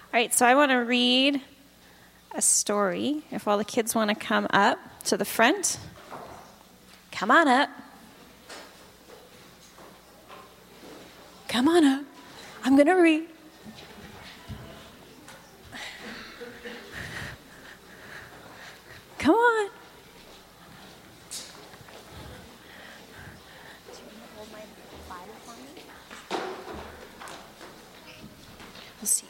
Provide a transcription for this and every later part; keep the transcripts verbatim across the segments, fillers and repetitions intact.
right, so I want to read a story. If all the kids want to come up to the front, come on up. Come on up. I'm going to read. Come on. We'll see.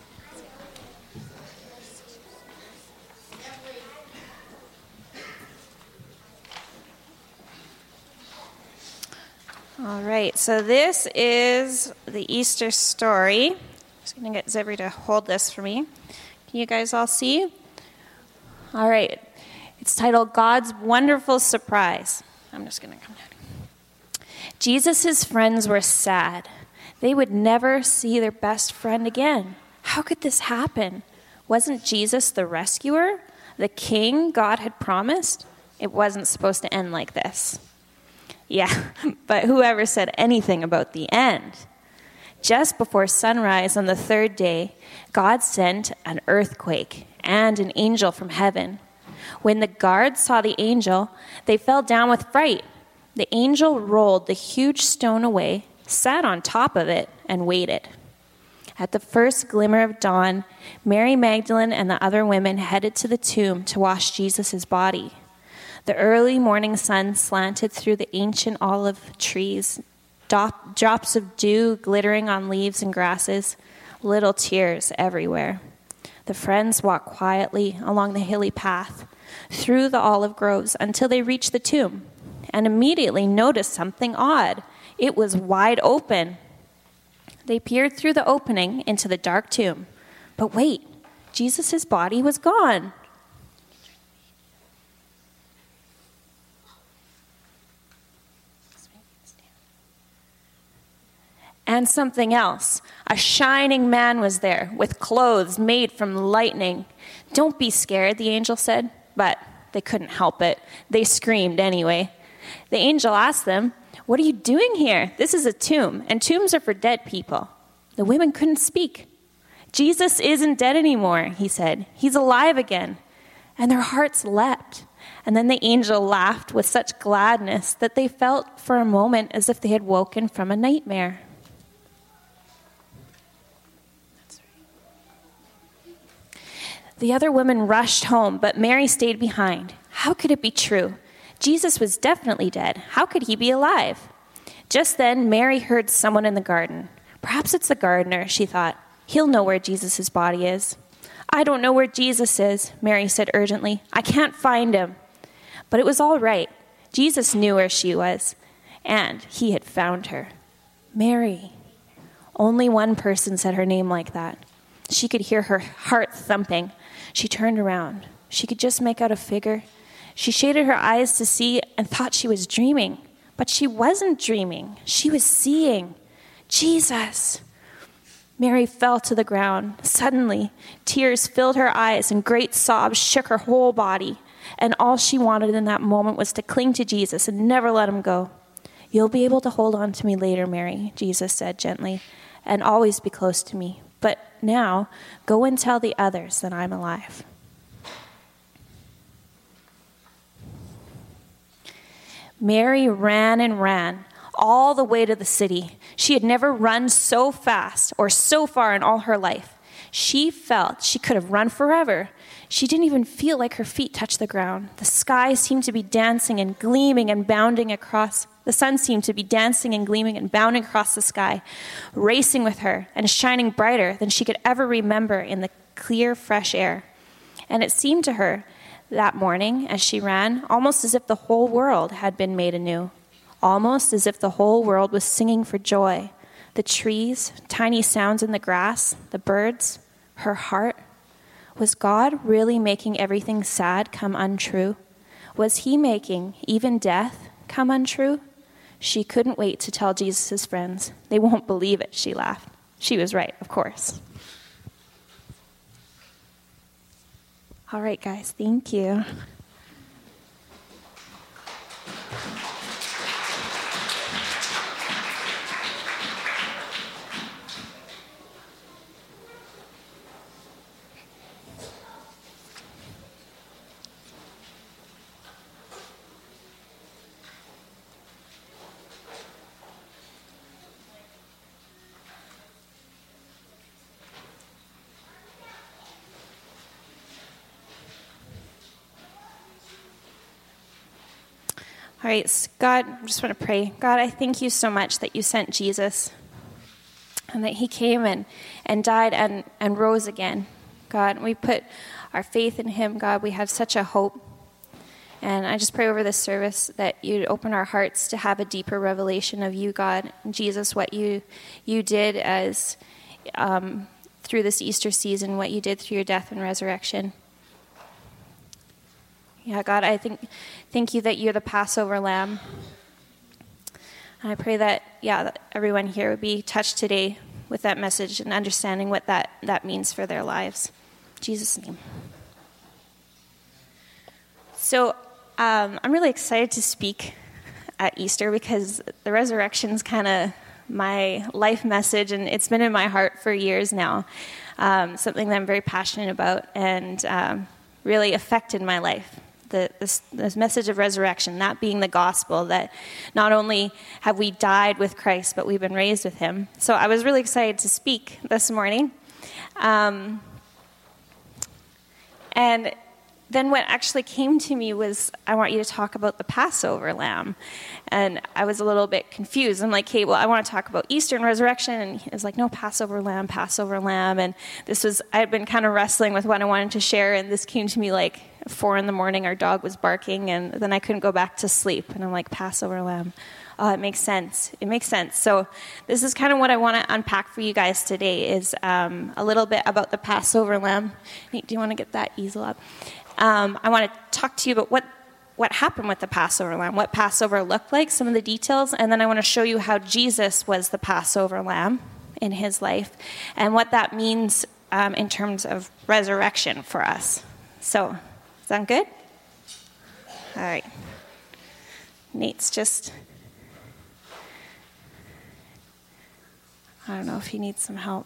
All right, so this is the Easter story. I'm just going to get Zebri to hold this for me. Can you guys all see? All right. It's titled God's Wonderful Surprise. I'm just going to come down. Jesus' friends were sad. They would never see their best friend again. How could this happen? Wasn't Jesus the rescuer, the king God had promised? It wasn't supposed to end like this. Yeah, but whoever said anything about the end? Just before sunrise on the third day, God sent an earthquake and an angel from heaven. When the guards saw the angel, they fell down with fright. The angel rolled the huge stone away, sat on top of it, and waited. At the first glimmer of dawn, Mary Magdalene and the other women headed to the tomb to wash Jesus' body. The early morning sun slanted through the ancient olive trees, dop- drops of dew glittering on leaves and grasses, little tears everywhere. The friends walked quietly along the hilly path, through the olive groves until they reached the tomb, and immediately noticed something odd. It was wide open. They peered through the opening into the dark tomb. But wait, Jesus' body was gone. And something else. A shining man was there with clothes made from lightning. Don't be scared, the angel said. But they couldn't help it. They screamed anyway. The angel asked them, "What are you doing here? This is a tomb, and tombs are for dead people." The women couldn't speak. "Jesus isn't dead anymore," he said. "He's alive again." And their hearts leapt. And then the angel laughed with such gladness that they felt for a moment as if they had woken from a nightmare. The other women rushed home, but Mary stayed behind. How could it be true? Jesus was definitely dead. How could he be alive? Just then, Mary heard someone in the garden. Perhaps it's the gardener, she thought. He'll know where Jesus' body is. "I don't know where Jesus is," Mary said urgently. "I can't find him." But it was all right. Jesus knew where she was, and he had found her. Mary. Only one person said her name like that. She could hear her heart thumping. She turned around. She could just make out a figure. She shaded her eyes to see and thought she was dreaming. But she wasn't dreaming. She was seeing Jesus. Mary fell to the ground. Suddenly, tears filled her eyes and great sobs shook her whole body. And all she wanted in that moment was to cling to Jesus and never let him go. "You'll be able to hold on to me later, Mary," Jesus said gently, "and always be close to me. But now, go and tell the others that I'm alive." Mary ran and ran all the way to the city. She had never run so fast or so far in all her life. She felt she could have run forever. She didn't even feel like her feet touched the ground. The sky seemed to be dancing and gleaming and bounding across. The sun seemed to be dancing and gleaming and bounding across the sky, racing with her and shining brighter than she could ever remember in the clear, fresh air. And it seemed to her that morning as she ran, almost as if the whole world had been made anew, almost as if the whole world was singing for joy. The trees, tiny sounds in the grass, the birds, her heart. Was God really making everything sad come untrue? Was he making even death come untrue? She couldn't wait to tell Jesus' friends. They won't believe it, she laughed. She was right, of course. All right, guys, thank you. All right, so God, I just want to pray. God, I thank you so much that you sent Jesus and that he came and, and died and, and rose again. God, we put our faith in him. God, we have such a hope. And I just pray over this service that you'd open our hearts to have a deeper revelation of you, God, and Jesus, what you you did as um, through this Easter season, what you did through your death and resurrection. Yeah, God, I think thank you that you're the Passover lamb. And I pray that, yeah, that everyone here would be touched today with that message and understanding what that, that means for their lives. In Jesus' name. So um, I'm really excited to speak at Easter because the resurrection's kind of my life message, and it's been in my heart for years now. Um, something that I'm very passionate about and um, really affected my life. The, this, this message of resurrection, that being the gospel, that not only have we died with Christ, but we've been raised with him. So I was really excited to speak this morning. Um, and then what actually came to me was, I want you to talk about the Passover lamb. And I was a little bit confused. I'm like, hey, well, I want to talk about Easter and resurrection. And he was like, no, Passover lamb, Passover lamb. And this was, I had been kind of wrestling with what I wanted to share. And this came to me like four in the morning. Our dog was barking. And then I couldn't go back to sleep. And I'm like, Passover lamb. Oh, it makes sense. It makes sense. So this is kind of what I want to unpack for you guys today is um, a little bit about the Passover lamb. Nate, do you want to get that easel up? Um, I want to talk to you about what, what happened with the Passover lamb, what Passover looked like, some of the details, and then I want to show you how Jesus was the Passover lamb in his life and what that means um, in terms of resurrection for us. So, sound good? All right. Nate's just, I don't know if he needs some help.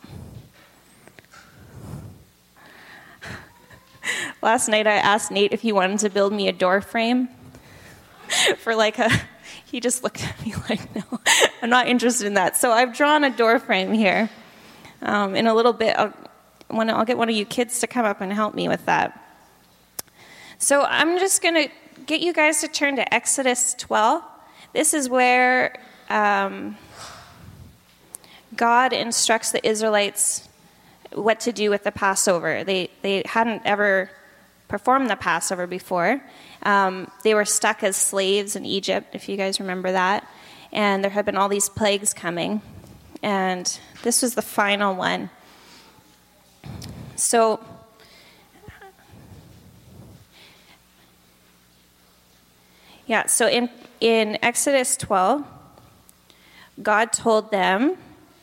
Last night I asked Nate if he wanted to build me a door frame for like a, he just looked at me like, no, I'm not interested in that. So I've drawn a door frame here. Um, in a little bit, I'll, when I'll get one of you kids to come up and help me with that. So I'm just going to get you guys to turn to Exodus twelve. This is where um, God instructs the Israelites what to do with the Passover. They they hadn't ever performed the Passover before. Um, they were stuck as slaves in Egypt, if you guys remember that. And there had been all these plagues coming. And this was the final one. So, yeah, so in, in Exodus twelve, God told them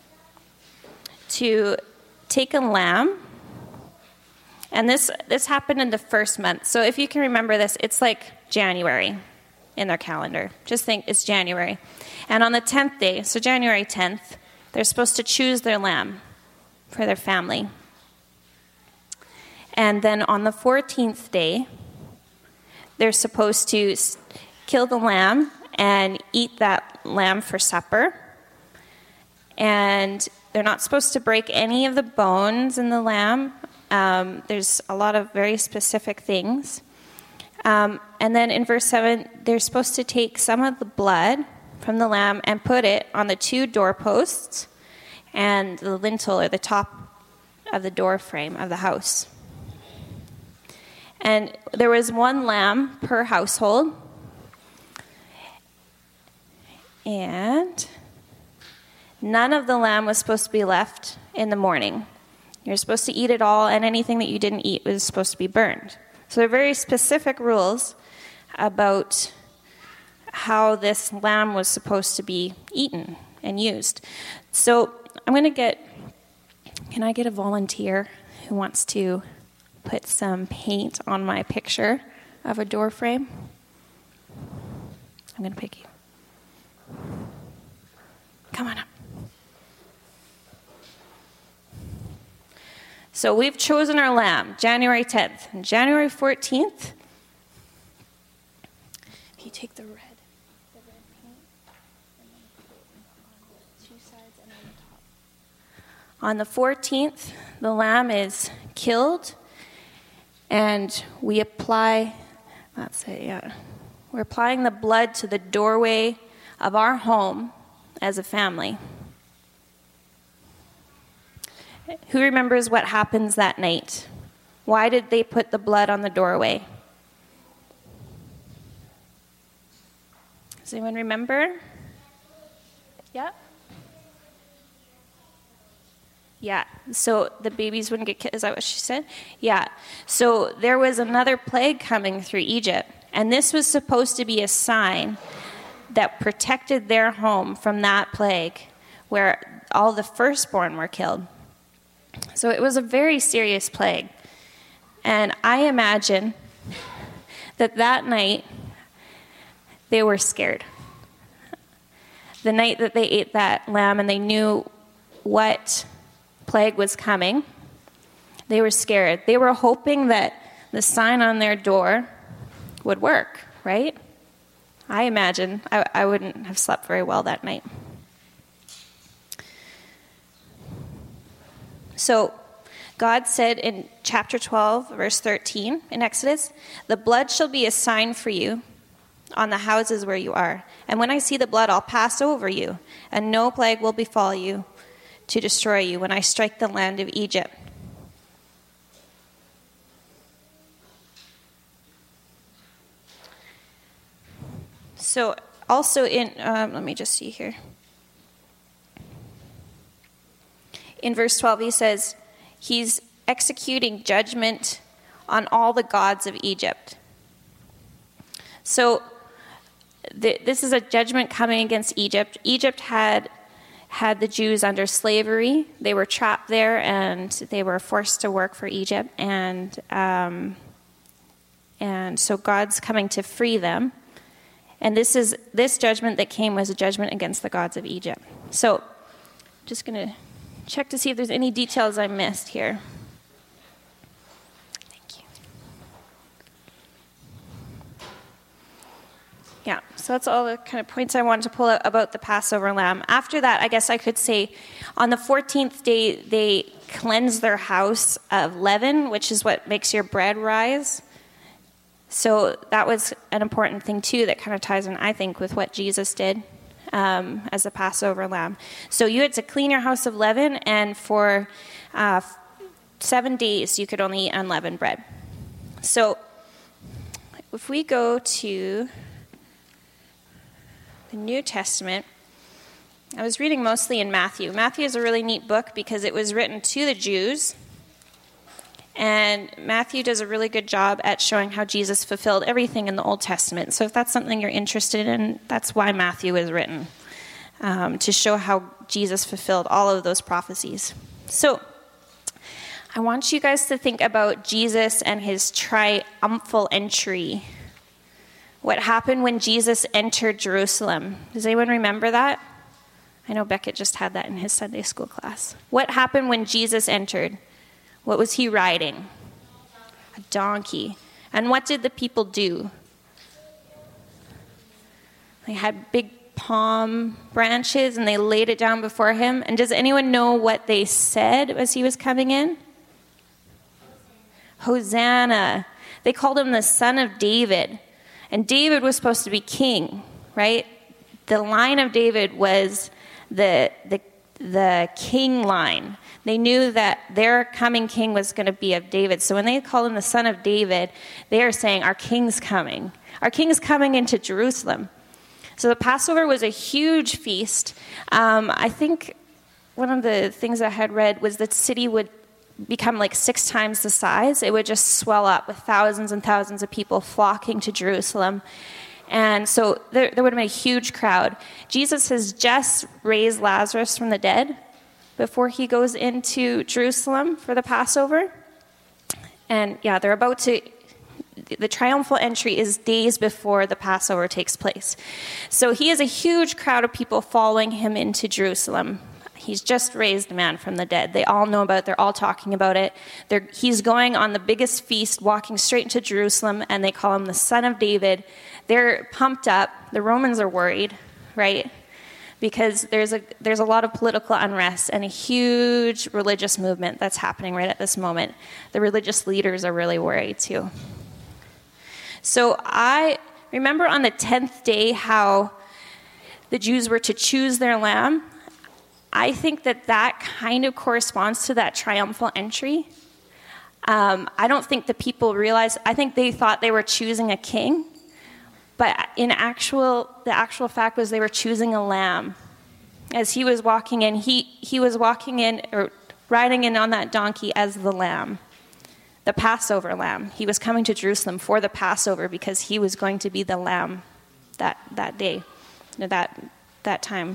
to take a lamb, and this this happened in the first month. So if you can remember this, it's like January in their calendar. Just think it's January. And on the tenth day, so January tenth, they're supposed to choose their lamb for their family. And then on the fourteenth day, they're supposed to kill the lamb and eat that lamb for supper. And they're not supposed to break any of the bones in the lamb. Um, there's a lot of very specific things. Um, and then in verse seven, they're supposed to take some of the blood from the lamb and put it on the two doorposts and the lintel or the top of the door frame of the house. And there was one lamb per household. And none of the lamb was supposed to be left in the morning. You're supposed to eat it all, and anything that you didn't eat was supposed to be burned. So there are very specific rules about how this lamb was supposed to be eaten and used. So I'm going to get, can I get a volunteer who wants to put some paint on my picture of a door frame? I'm going to pick you. Come on up. So we've chosen our lamb, January tenth. And January fourteenth, if you take the red, the red paint, and then put it on the two sides and on the top. On the fourteenth, the lamb is killed, and we apply, that's it, yeah. We're applying the blood to the doorway of our home as a family. Who remembers what happens that night? Why did they put the blood on the doorway? Does anyone remember? Yeah? Yeah, so the babies wouldn't get killed. Is that what she said? Yeah. So there was another plague coming through Egypt, and this was supposed to be a sign that protected their home from that plague, where all the firstborn were killed. So it was a very serious plague. And I imagine that that night they were scared. The night that they ate that lamb and they knew what plague was coming, they were scared. They were hoping that the sign on their door would work, right? I imagine I, I wouldn't have slept very well that night. So God said in chapter twelve, verse thirteen in Exodus, "The blood shall be a sign for you on the houses where you are. And when I see the blood, I'll pass over you, and no plague will befall you to destroy you when I strike the land of Egypt." So also in, um, let me just see here. In verse twelve, he says, he's executing judgment on all the gods of Egypt. So th- this is a judgment coming against Egypt. Egypt had had the Jews under slavery. They were trapped there, and they were forced to work for Egypt. And um, and so God's coming to free them. And this is this judgment that came was a judgment against the gods of Egypt. So I'm just going to check to see if there's any details I missed here. Thank you. Yeah, so that's all the kind of points I wanted to pull out about the Passover lamb. After that, I guess I could say on the fourteenth day, they cleanse their house of leaven, which is what makes your bread rise. So that was an important thing, too, that kind of ties in, I think, with what Jesus did um, as a Passover lamb. So you had to clean your house of leaven, and for uh, seven days you could only eat unleavened bread. So if we go to the New Testament, I was reading mostly in Matthew. Matthew is a really neat book because it was written to the Jews. And Matthew does a really good job at showing how Jesus fulfilled everything in the Old Testament. So if that's something you're interested in, that's why Matthew is written, um, to show how Jesus fulfilled all of those prophecies. So I want you guys to think about Jesus and his triumphal entry. What happened when Jesus entered Jerusalem? Does anyone remember that? I know Beckett just had that in his Sunday school class. What happened when Jesus entered? What was he riding? A donkey. And what did the people do? They had big palm branches and they laid it down before him. And does anyone know what they said as he was coming in? Hosanna. They called him the Son of David. And David was supposed to be king, right? The line of David was the the the king line. They knew that their coming king was going to be of David. So when they call him the Son of David, they are saying, our king's coming. Our king's coming into Jerusalem. So the Passover was a huge feast. Um, I think one of the things I had read was that the city would become like six times the size. It would just swell up with thousands and thousands of people flocking to Jerusalem. And so there, there would have been a huge crowd. Jesus has just raised Lazarus from the dead before he goes into Jerusalem for the Passover. And yeah, they're about to, the triumphal entry is days before the Passover takes place. So he has a huge crowd of people following him into Jerusalem. He's just raised a man from the dead. They all know about it. They're all talking about it. They're, he's going on the biggest feast, walking straight into Jerusalem, and they call him the Son of David. They're pumped up. The Romans are worried, right? Because there's a there's a lot of political unrest and a huge religious movement that's happening right at this moment. The religious leaders are really worried too. So I remember on the tenth day how the Jews were to choose their lamb? I think that that kind of corresponds to that triumphal entry. Um, I don't think the people realized, I think they thought they were choosing a king, but in actual, the actual fact was they were choosing a lamb. As he was walking in, he, he was walking in, or riding in on that donkey as the lamb, the Passover lamb. He was coming to Jerusalem for the Passover because he was going to be the lamb that, that day, that, that time.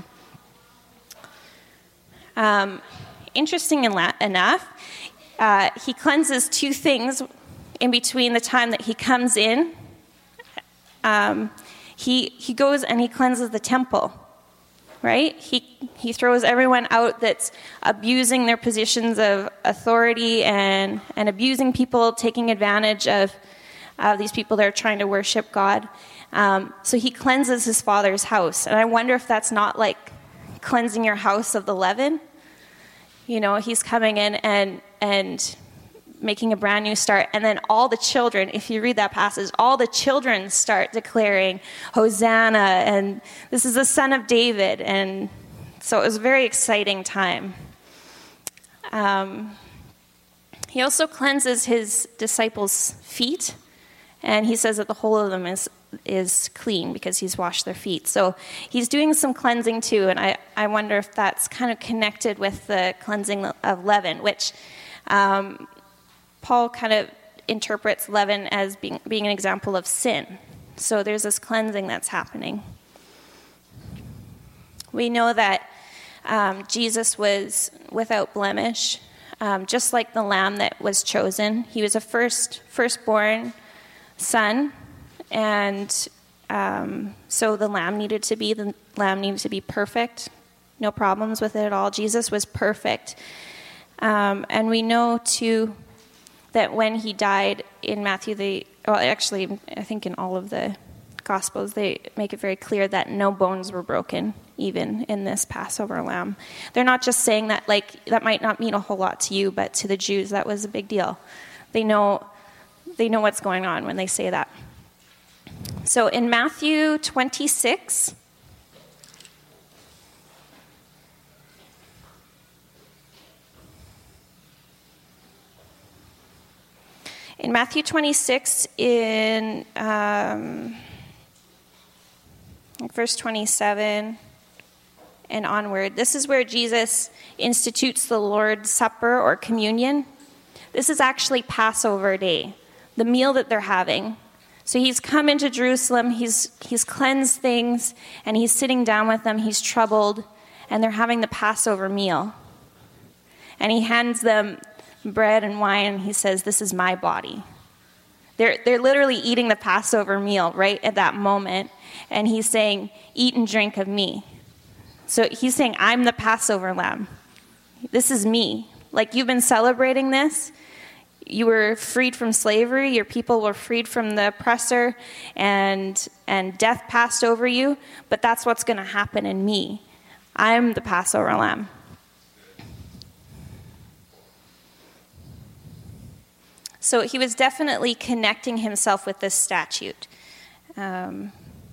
Um, interesting enough, uh, he cleanses two things in between the time that he comes in. Um, he he goes and he cleanses the temple, right? He he throws everyone out that's abusing their positions of authority and, and abusing people, taking advantage of uh, these people that are trying to worship God. Um, so he cleanses his father's house. And I wonder if that's not like cleansing your house of the leaven. You know, he's coming in and and making a brand new start. And then all the children, if you read that passage, all the children start declaring, Hosanna, and this is the Son of David. And so it was a very exciting time. Um, he also cleanses his disciples' feet. And he says that the whole of them is is clean because he's washed their feet. So he's doing some cleansing too, and I, I wonder if that's kind of connected with the cleansing of leaven, which um, Paul kind of interprets leaven as being, being an example of sin. So there's this cleansing that's happening. We know that um, Jesus was without blemish, um, just like the lamb that was chosen. He was a first firstborn son. And um, so the lamb needed to be, the lamb needed to be perfect. No problems with it at all. Jesus was perfect. Um, and we know, too, that when he died in Matthew, they, well, actually, I think in all of the Gospels, they make it very clear that no bones were broken, even in this Passover lamb. They're not just saying that, like, that might not mean a whole lot to you, but to the Jews, that was a big deal. They know, they know what's going on when they say that. So in Matthew twenty-six, in Matthew twenty-six, in um, verse twenty-seven and onward, this is where Jesus institutes the Lord's Supper or communion. This is actually Passover day, the meal that they're having. So he's come into Jerusalem, he's he's cleansed things, and he's sitting down with them, he's troubled, and they're having the Passover meal. And he hands them bread and wine, and he says, this is my body. They're, they're literally eating the Passover meal right at that moment, and he's saying, eat and drink of me. So he's saying, I'm the Passover lamb. This is me. Like, you've been celebrating this. You were freed from slavery. Your people were freed from the oppressor, and and death passed over you. But that's what's going to happen in me. I'm the Passover lamb. So he was definitely connecting himself with this statute. Um,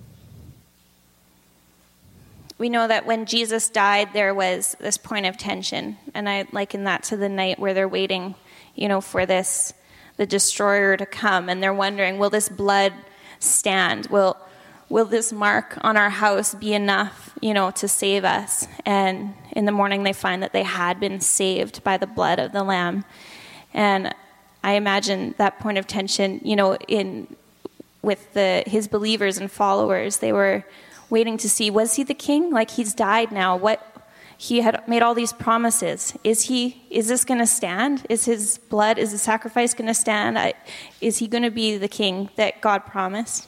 we know that when Jesus died, there was this point of tension, and I liken that to the night where they're waiting, you know, for this, the destroyer to come, and they're wondering, will this blood stand? Will will this mark on our house be enough, you know, to save us? And in the morning they find that they had been saved by the blood of the Lamb. And I imagine that point of tension, you know, in with the his believers and followers, they were waiting to see, was he the king? Like, he's died now. What? He had made all these promises. Is he? Is this going to stand? Is his blood, is the sacrifice going to stand? I, is he going to be the king that God promised?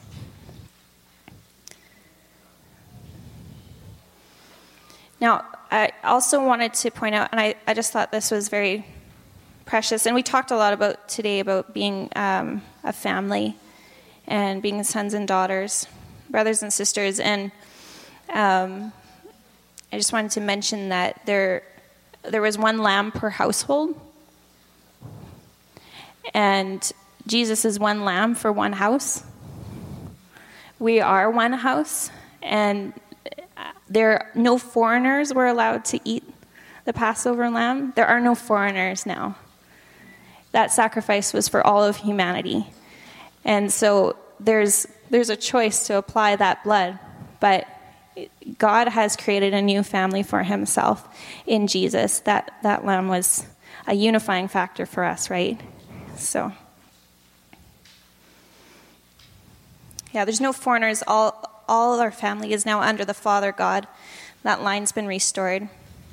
Now, I also wanted to point out, and I, I just thought this was very precious, and we talked a lot about today about being um, a family and being sons and daughters, brothers and sisters, and um, I just wanted to mention that there there was one lamb per household, and Jesus is one lamb for one house. we are one house, and there no foreigners were allowed to eat the Passover lamb. There are no foreigners now. That sacrifice was for all of humanity. And so there's there's a choice to apply that blood, but God has created a new family for himself in Jesus. That that lamb was a unifying factor for us, right? So yeah, there's no foreigners. All all our family is now under the Father God. That line's been restored.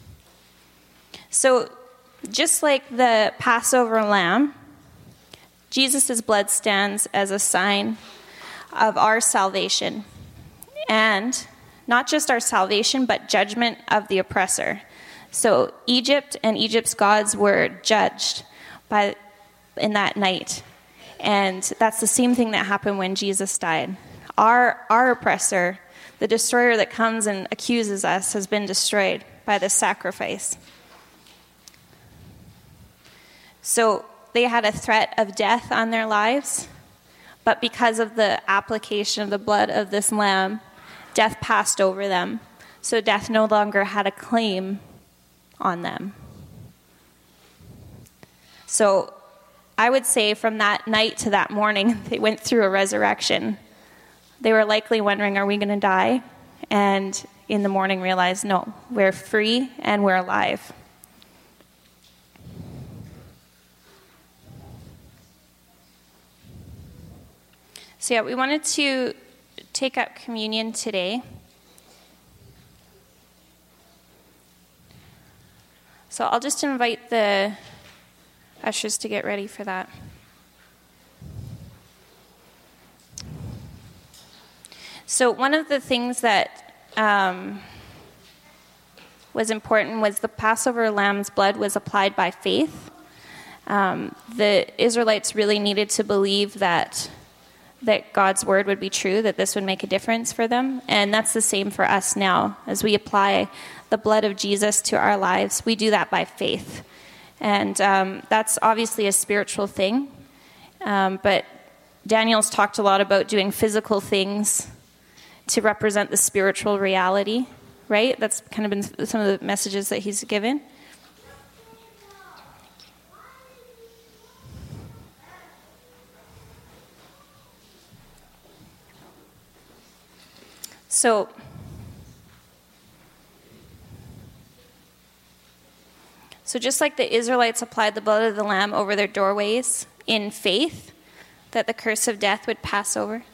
So just like the Passover lamb, Jesus' blood stands as a sign of our salvation. And not just our salvation, but judgment of the oppressor. So Egypt and Egypt's gods were judged by in that night. And that's the same thing that happened when Jesus died. Our, our oppressor, the destroyer that comes and accuses us, has been destroyed by this sacrifice. So they had a threat of death on their lives, but because of the application of the blood of this lamb, death passed over them. So death no longer had a claim on them. So I would say from that night to that morning, they went through a resurrection. They were likely wondering, are we going to die? And in the morning realized, no, we're free and we're alive. So yeah, we wanted to take up communion today. So I'll just invite the ushers to get ready for that. So one of the things that um, was important was the Passover lamb's blood was applied by faith. Um, the Israelites really needed to believe that that God's word would be true, that this would make a difference for them. And that's the same for us now. As we apply the blood of Jesus to our lives, we do that by faith. And um, that's obviously a spiritual thing. Um, but Daniel's talked a lot about doing physical things to represent the spiritual reality, right? That's kind of been some of the messages that he's given. So, so just like the Israelites applied the blood of the lamb over their doorways in faith, that the curse of death would pass over.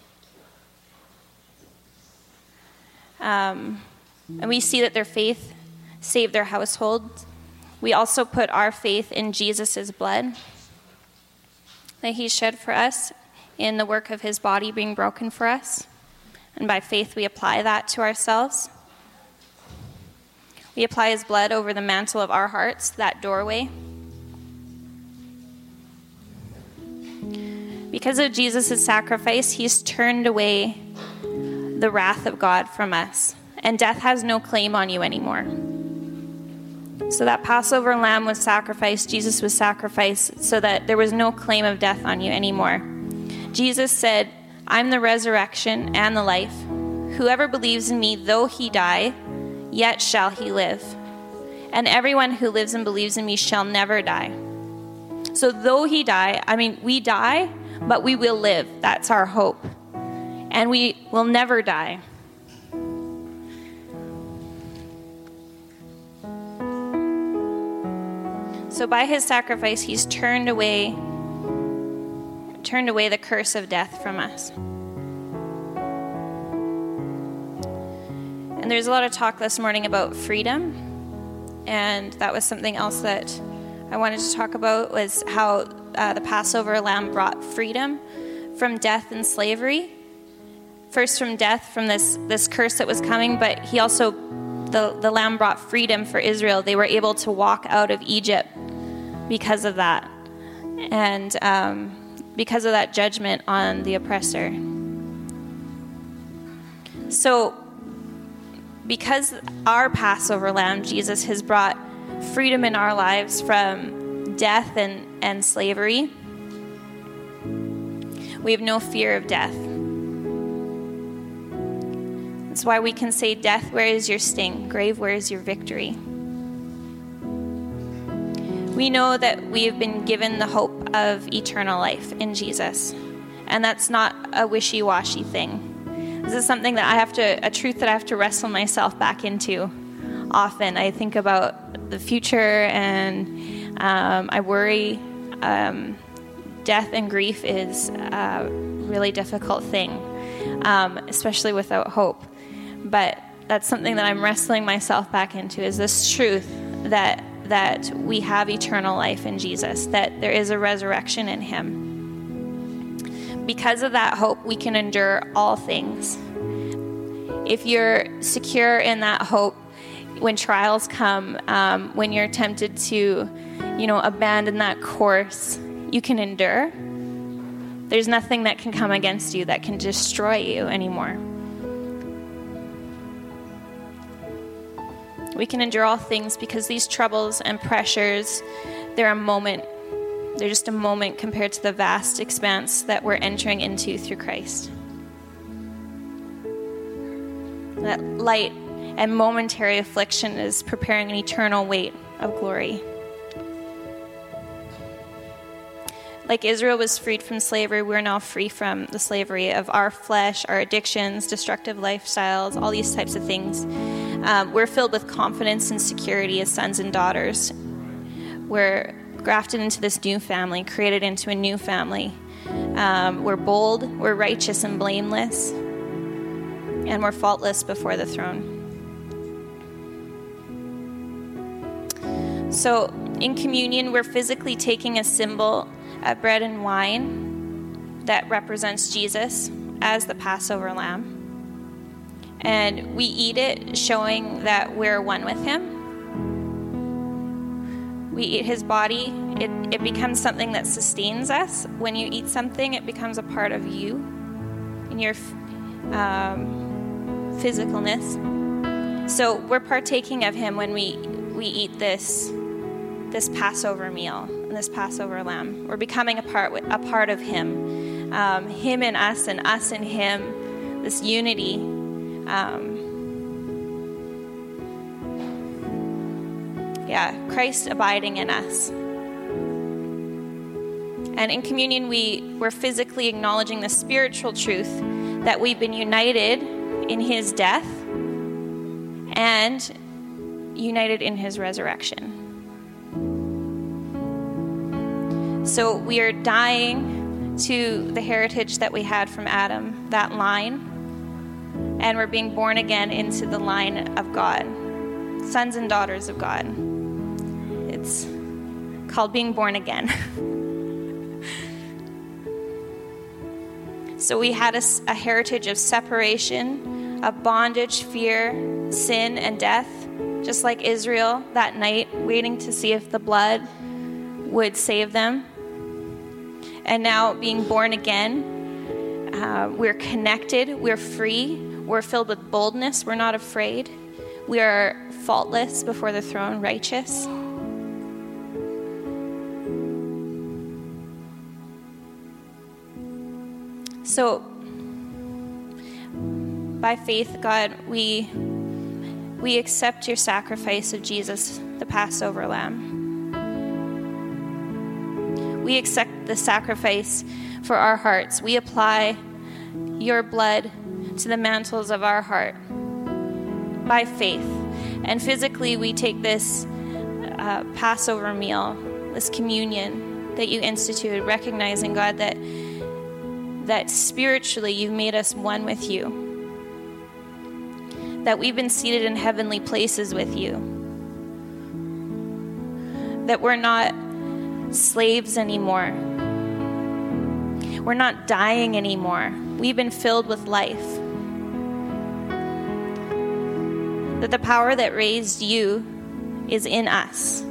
Um, and we see that their faith saved their household. We also put our faith in Jesus' blood that he shed for us in the work of his body being broken for us. And by faith, we apply that to ourselves. We apply his blood over the mantle of our hearts, that doorway. Because of Jesus' sacrifice, he's turned away the wrath of God from us. And death has no claim on you anymore. So that Passover lamb was sacrificed, Jesus was sacrificed, so that there was no claim of death on you anymore. Jesus said, I'm the resurrection and the life. Whoever believes in me, though he die, yet shall he live. And everyone who lives and believes in me shall never die. So though he die, I mean, we die, but we will live. That's our hope. And we will never die. So by his sacrifice, he's turned away turned away the curse of death from us. And there's a lot of talk this morning about freedom, and that was something else that I wanted to talk about, was how uh, the Passover lamb brought freedom from death and slavery. First from death, from this, this curse that was coming, but he also, the, the lamb brought freedom for Israel. They were able to walk out of Egypt because of that. And um, because of that judgment on the oppressor. So, because our Passover lamb, Jesus, has brought freedom in our lives from death and, and slavery, we have no fear of death. That's why we can say, death, where is your sting? Grave, where is your victory? We know that we have been given the hope of eternal life in Jesus. And that's not a wishy-washy thing. This is something that I have to, a truth that I have to wrestle myself back into often. I think about the future and um, I worry. Um, death and grief is a really difficult thing, um, especially without hope. But that's something that I'm wrestling myself back into, is this truth that that we have eternal life in Jesus, that there is a resurrection in him. Because of that hope, we can endure all things. If you're secure in that hope, when trials come, um, when you're tempted to, you know, abandon that course, you can endure. There's nothing that can come against you that can destroy you anymore. We can endure all things because these troubles and pressures, they're a moment. They're just a moment compared to the vast expanse that we're entering into through Christ. That light and momentary affliction is preparing an eternal weight of glory. Like Israel was freed from slavery, we're now free from the slavery of our flesh, our addictions, destructive lifestyles, all these types of things. Um, we're filled with confidence and security as sons and daughters. We're grafted into this new family, created into a new family. Um, we're bold, we're righteous and blameless, and we're faultless before the throne. So in communion, we're physically taking a symbol of bread and wine that represents Jesus as the Passover lamb. And we eat it, showing that we're one with him. We eat his body. It, it becomes something that sustains us. When you eat something, it becomes a part of you in your um, physicalness. So we're partaking of him when we, we eat this, this Passover meal and this Passover lamb. We're becoming a part, a part of him. Um, him and us and us and him, this unity. Um, yeah, Christ abiding in us. And in communion, we, we're physically acknowledging the spiritual truth that we've been united in his death and united in his resurrection. So we are dying to the heritage that we had from Adam, that line, and we're being born again into the line of God, sons and daughters of God. It's called being born again. So we had a, a heritage of separation, of bondage, fear, sin, and death, just like Israel that night, waiting to see if the blood would save them. And now being born again, uh, we're connected, we're free, we're filled with boldness, we're not afraid. We are faultless before the throne, righteous. So, by faith, God, we we accept your sacrifice of Jesus, the Passover lamb. We accept the sacrifice for our hearts. We apply your blood to the mantles of our heart by faith. And physically, we take this uh, Passover meal, this communion that you instituted, recognizing, God, that that spiritually you've made us one with you, that we've been seated in heavenly places with you, that we're not slaves anymore, we're not dying anymore, we've been filled with life, that the power that raised you is in us.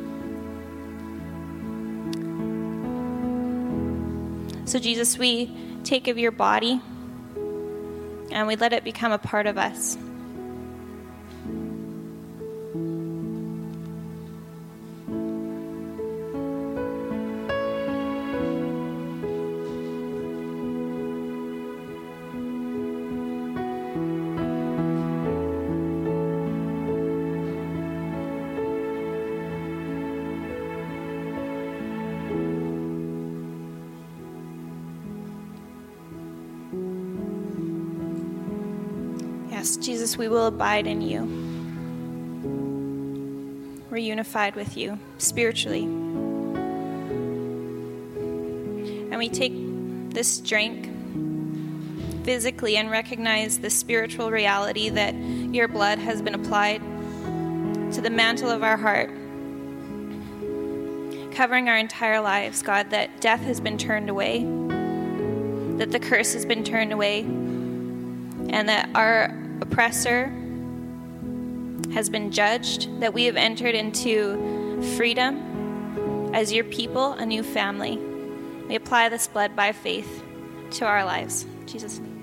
So Jesus, we take of your body and we let it become a part of us. Yes, Jesus, we will abide in you. We're unified with you spiritually. And we take this drink physically and recognize the spiritual reality that your blood has been applied to the mantle of our heart, covering our entire lives, God, that death has been turned away, that the curse has been turned away, and that our oppressor has been judged, that we have entered into freedom as your people, a new family. We apply this blood by faith to our lives. In Jesus' name.